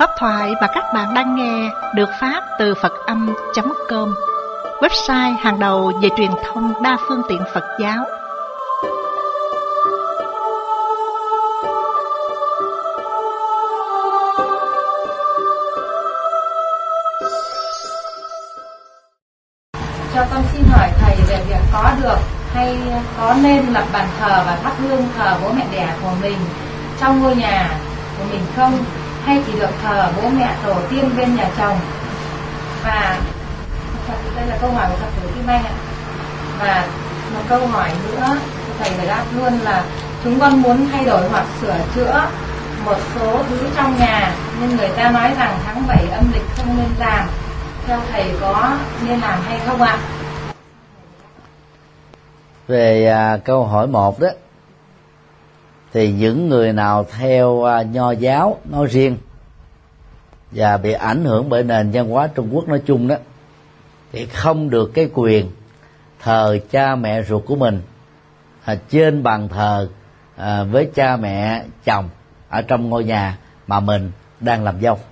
Pháp thoại mà các bạn đang nghe được phát từ Phật-âm.com, website hàng đầu về truyền thông đa phương tiện Phật giáo. Cho con xin hỏi thầy về việc có được hay có nên lập bàn thờ và thắp hương thờ bố mẹ đẻ của mình trong ngôi nhà của mình không, hay chỉ được thờ bố mẹ tổ tiên bên nhà chồng? Và đây là câu hỏi của Phật tử Kim Anh ạ. Và một câu hỏi nữa thầy phải đáp luôn là chúng con muốn thay đổi hoặc sửa chữa một số thứ trong nhà, nhưng người ta nói rằng tháng 7 âm lịch không nên làm. Theo thầy có nên làm hay không ạ? Về câu hỏi 1 đó, thì những người nào theo Nho giáo nói riêng và bị ảnh hưởng bởi nền văn hóa Trung Quốc nói chung đó, thì không được cái quyền thờ cha mẹ ruột của mình trên bàn thờ với cha mẹ chồng ở trong ngôi nhà mà mình đang làm dâu.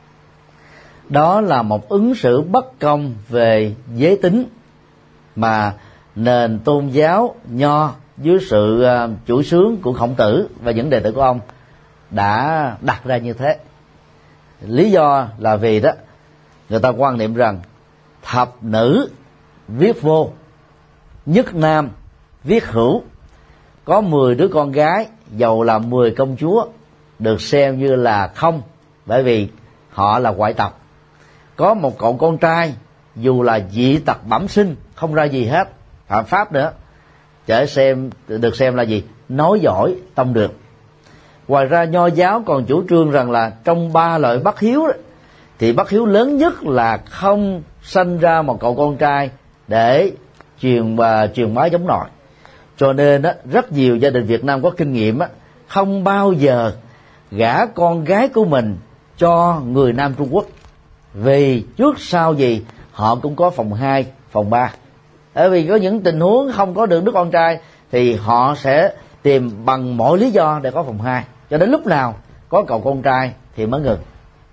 Đó là một ứng xử bất công về giới tính mà nền tôn giáo Nho dưới sự chủ xướng của Khổng Tử và những đệ tử của ông đã đặt ra như thế. Lý do là vì đó, người ta quan niệm rằng thập nữ viết vô, nhất nam viết hữu. Có 10 đứa con gái, dầu là 10 công chúa, được xem như là không, bởi vì họ là ngoại tộc. Có một cậu con trai, dù là dị tật bẩm sinh, không ra gì hết, phạm pháp nữa, được xem là gì? Nói giỏi tông đường. Ngoài ra Nho giáo còn chủ trương rằng là trong 3 loại bất hiếu đó, thì bất hiếu lớn nhất là không sanh ra một cậu con trai để truyền bá giống nòi. Cho nên đó, rất nhiều gia đình Việt Nam có kinh nghiệm đó, không bao giờ gả con gái của mình cho người Nam Trung Quốc, vì trước sau gì họ cũng có phòng 2, phòng 3. Bởi vì có những tình huống không có được đứa con trai thì họ sẽ tìm bằng mọi lý do để có phòng 2, cho đến lúc nào có cậu con trai thì mới ngừng.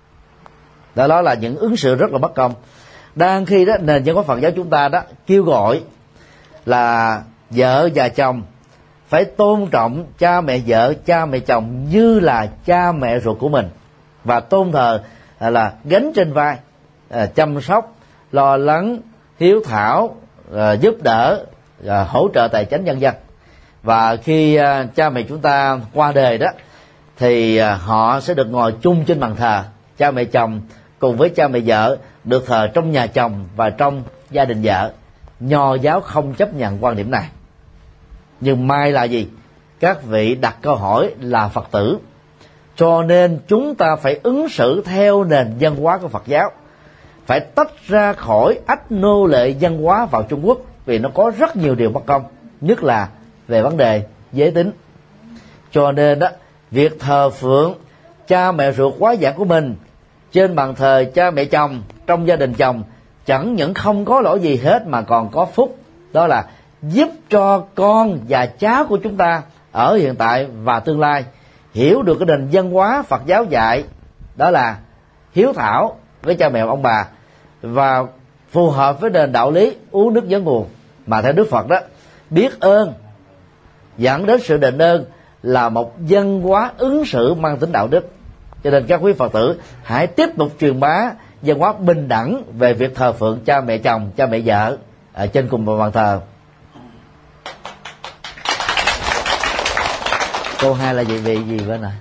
Đó là những ứng xử rất là bất công. Đang khi đó nền văn hóa Phật giáo chúng ta đó kêu gọi là vợ và chồng phải tôn trọng cha mẹ vợ, cha mẹ chồng như là cha mẹ ruột của mình, và tôn thờ là gánh trên vai, chăm sóc, lo lắng, hiếu thảo, giúp đỡ, hỗ trợ tài chính vân vân. Và khi cha mẹ chúng ta qua đời đó, thì họ sẽ được ngồi chung trên bàn thờ. Cha mẹ chồng cùng với cha mẹ vợ được thờ trong nhà chồng và trong gia đình vợ. Nho giáo không chấp nhận quan điểm này. Nhưng may là gì? Các vị đặt câu hỏi là Phật tử, cho nên chúng ta phải ứng xử theo nền văn hóa của Phật giáo, phải tách ra khỏi ách nô lệ văn hóa vào Trung Quốc, vì nó có rất nhiều điều bất công, nhất là về vấn đề giới tính. Cho nên đó, việc thờ phượng cha mẹ ruột quá giả của mình trên bàn thờ cha mẹ chồng trong gia đình chồng chẳng những không có lỗi gì hết mà còn có phúc, đó là giúp cho con và cháu của chúng ta ở hiện tại và tương lai hiểu được cái nền văn hóa Phật giáo dạy, đó là hiếu thảo với cha mẹ ông bà và phù hợp với nền đạo lý uống nước nhớ nguồn. Mà theo Đức Phật đó, biết ơn dẫn đến sự đền ơn là một văn hóa ứng xử mang tính đạo đức. Cho nên các quý Phật tử hãy tiếp tục truyền bá văn hóa bình đẳng về việc thờ phượng cha mẹ chồng, cha mẹ vợ ở trên cùng một bàn thờ. Câu 2 là gì bên này?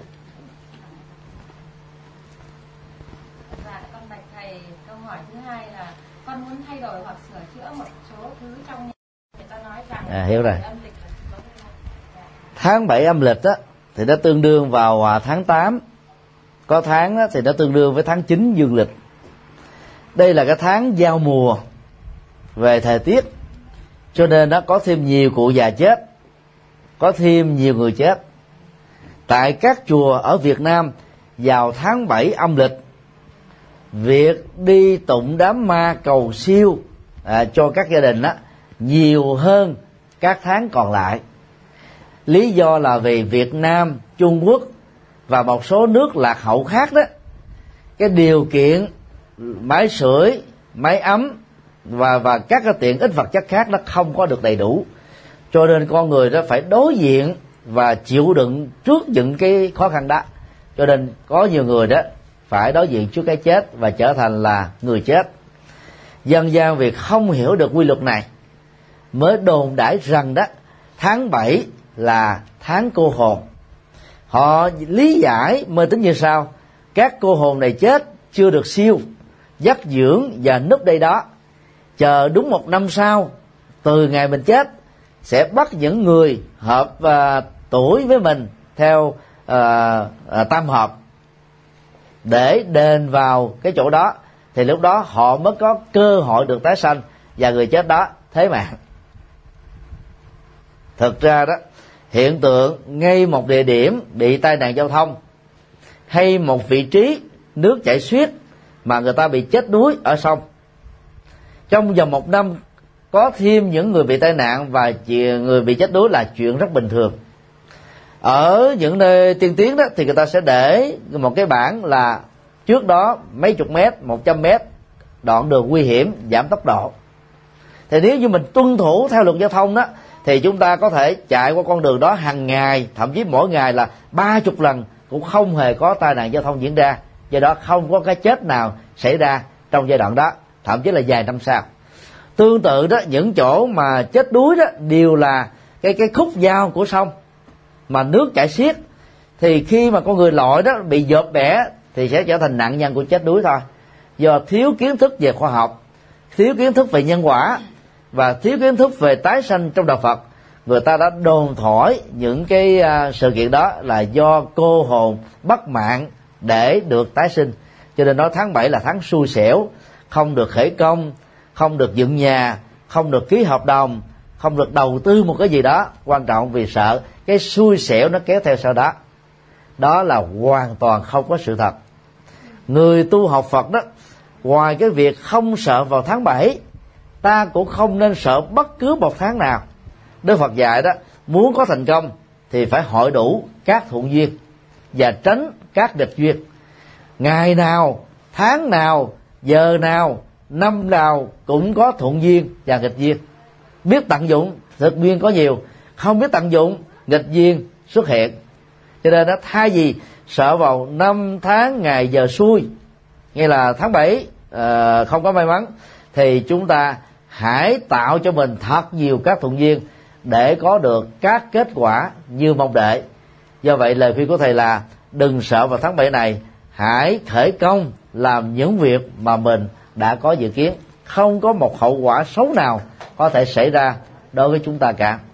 Dạ, con bạch thầy, câu hỏi thứ 2 là con muốn thay đổi hoặc sửa chữa một số thứ trong nhà. Người ta nói rằng hiểu rồi. Tháng 7 âm lịch á thì nó tương đương vào tháng 8. Có tháng đó, thì nó tương đương với tháng 9 dương lịch. Đây là cái tháng giao mùa về thời tiết, cho nên nó có thêm nhiều cụ già chết, có thêm nhiều người chết. Tại các chùa ở Việt Nam vào tháng 7 âm lịch, việc đi tụng đám ma cầu siêu cho các gia đình đó nhiều hơn các tháng còn lại. Lý do là vì Việt Nam, Trung Quốc và một số nước lạc hậu khác đó, cái điều kiện máy sưởi, máy ấm và các cái tiện ích vật chất khác nó không có được đầy đủ, cho nên con người đó phải đối diện và chịu đựng trước những cái khó khăn đó. Cho nên có nhiều người đó phải đối diện trước cái chết và trở thành là người chết. Dân gian vì không hiểu được quy luật này mới đồn đãi rằng đó tháng 7 là tháng cô hồn. Họ lý giải mê tín như sau: các cô hồn này chết chưa được siêu, dắt dưỡng và núp đây đó, chờ đúng 1 năm sau từ ngày mình chết sẽ bắt những người hợp tuổi với mình theo tam hợp để đền vào cái chỗ đó, thì lúc đó họ mới có cơ hội được tái sanh và người chết đó thế mạng. Thực ra đó, hiện tượng ngay một địa điểm bị tai nạn giao thông hay một vị trí nước chảy xiết mà người ta bị chết đuối ở sông, trong vòng 1 năm có thêm những người bị tai nạn và người bị chết đuối là chuyện rất bình thường. Ở những nơi tiên tiến đó thì người ta sẽ để một cái bảng là trước đó mấy chục mét, 100 mét đoạn đường nguy hiểm, giảm tốc độ. Thì nếu như mình tuân thủ theo luật giao thông đó thì chúng ta có thể chạy qua con đường đó hàng ngày, thậm chí mỗi ngày là 30 lần cũng không hề có tai nạn giao thông diễn ra. Do đó không có cái chết nào xảy ra trong giai đoạn đó, thậm chí là vài năm sau. Tương tự đó, những chỗ mà chết đuối đó đều là cái khúc giao của sông mà nước chảy xiết, thì khi mà con người lội đó bị dợp bẻ thì sẽ trở thành nạn nhân của chết đuối thôi. Do thiếu kiến thức về khoa học, thiếu kiến thức về nhân quả và thiếu kiến thức về tái sanh trong đạo Phật, người ta đã đồn thổi những cái sự kiện đó là do cô hồn bắt mạng để được tái sinh. Cho nên nói tháng 7 là tháng xui xẻo, không được khởi công, không được dựng nhà, không được ký hợp đồng, không được đầu tư một cái gì đó quan trọng, vì sợ cái xui xẻo nó kéo theo sau đó. Đó là hoàn toàn không có sự thật. Người tu học Phật đó, ngoài cái việc không sợ vào tháng 7, ta cũng không nên sợ bất cứ một tháng nào. Đức Phật dạy đó, muốn có thành công thì phải hội đủ các thuận duyên và tránh các nghịch duyên. Ngày nào, tháng nào, giờ nào, năm nào cũng có thuận duyên và nghịch duyên. Biết tận dụng, thực duyên có nhiều; không biết tận dụng, nghịch duyên xuất hiện. Cho nên đó, thay vì sợ vào năm tháng ngày giờ xui, nghĩa là tháng 7 không có may mắn, thì chúng ta hãy tạo cho mình thật nhiều các thuận duyên để có được các kết quả như mong đợi. Do vậy lời khuyên của thầy là đừng sợ vào tháng 7 này, hãy khởi công làm những việc mà mình đã có dự kiến. Không có một hậu quả xấu nào có thể xảy ra đối với chúng ta cả.